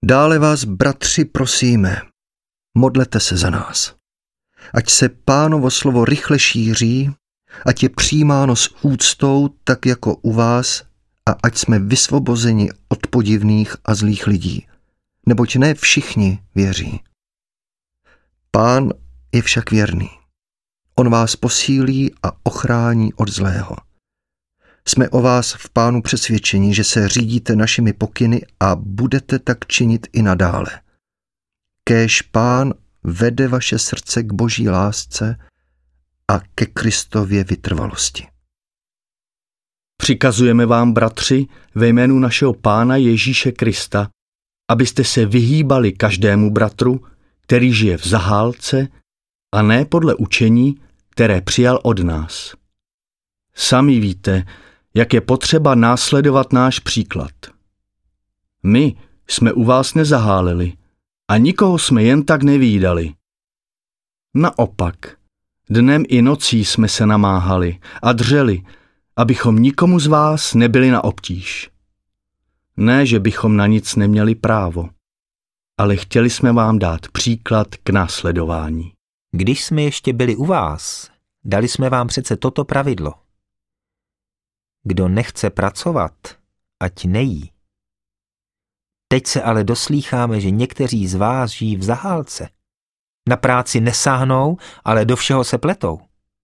Dále vás, bratři, prosíme, modlete se za nás. Ať se Pánovo slovo rychle šíří, ať je přijímáno s úctou, tak jako u vás, a ať jsme vysvobozeni od podivných a zlých lidí, neboť ne všichni věří. Pán je však věrný. On vás posílí a ochrání od zlého. Jsme o vás v Pánu přesvědčeni, že se řídíte našimi pokyny a budete tak činit i nadále. Kéž Pán vede vaše srdce k Boží lásce a ke Kristově vytrvalosti. Přikazujeme vám, bratři, ve jménu našeho Pána Ježíše Krista, abyste se vyhýbali každému bratru, který žije v zahálce, a ne podle učení, které přijal od nás. Sami víte, jak je potřeba následovat náš příklad. My jsme u vás nezaháleli a nikoho jsme jen tak nevídali. Naopak, dnem i nocí jsme se namáhali a dřeli, abychom nikomu z vás nebyli na obtíž. Ne, že bychom na nic neměli právo, ale chtěli jsme vám dát příklad k následování. Když jsme ještě byli u vás, dali jsme vám přece toto pravidlo. Kdo nechce pracovat, ať nejí. Teď se ale doslýcháme, že někteří z vás žijí v zahálce. Na práci nesáhnou, ale do všeho se pletou.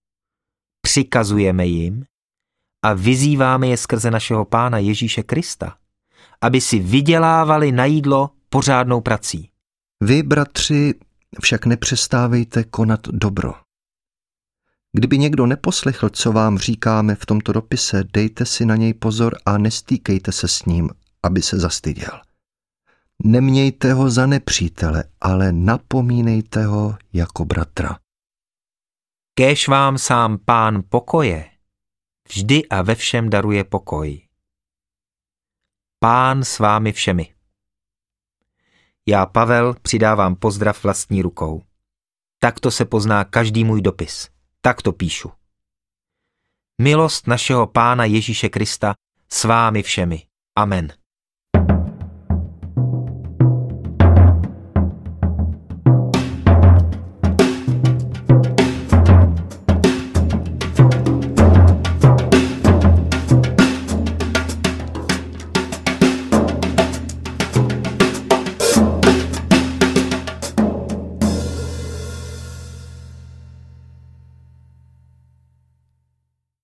Přikazujeme jim a vyzýváme je skrze našeho Pána Ježíše Krista, aby si vydělávali na jídlo pořádnou prací. Vy, bratři, však nepřestávejte konat dobro. Kdyby někdo neposlechl, co vám říkáme v tomto dopise, dejte si na něj pozor a nestýkejte se s ním, aby se zastyděl. Nemějte ho za nepřítele, ale napomínejte ho jako bratra. Kéž vám sám Pán pokoje vždy a ve všem daruje pokoj. Pán s vámi všemi. Já, Pavel, přidávám pozdrav vlastní rukou. Takto se pozná každý můj dopis. Takto píšu. Milost našeho Pána Ježíše Krista s vámi všemi. Amen.